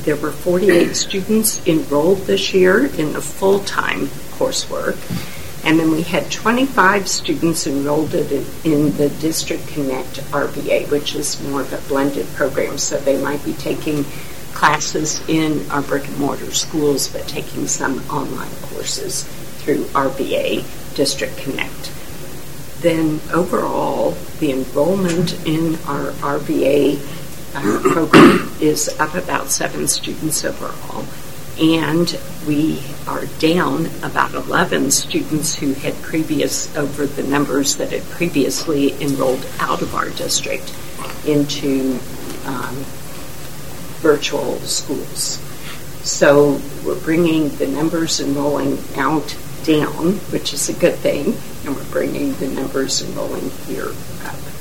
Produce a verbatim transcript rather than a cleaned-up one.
there were forty-eight students enrolled this year in the full-time coursework. And then we had twenty-five students enrolled in, in the District Connect R B A, which is more of a blended program. So they might be taking classes in our brick-and-mortar schools, but taking some online courses through R B A, District Connect. Then overall, the enrollment in our R B A uh, program is up about seven students overall. And we are down about eleven students who had previous, over the numbers that had previously enrolled out of our district into um, virtual schools. So we're bringing the numbers enrolling out down, which is a good thing, and we're bringing the numbers enrolling here up.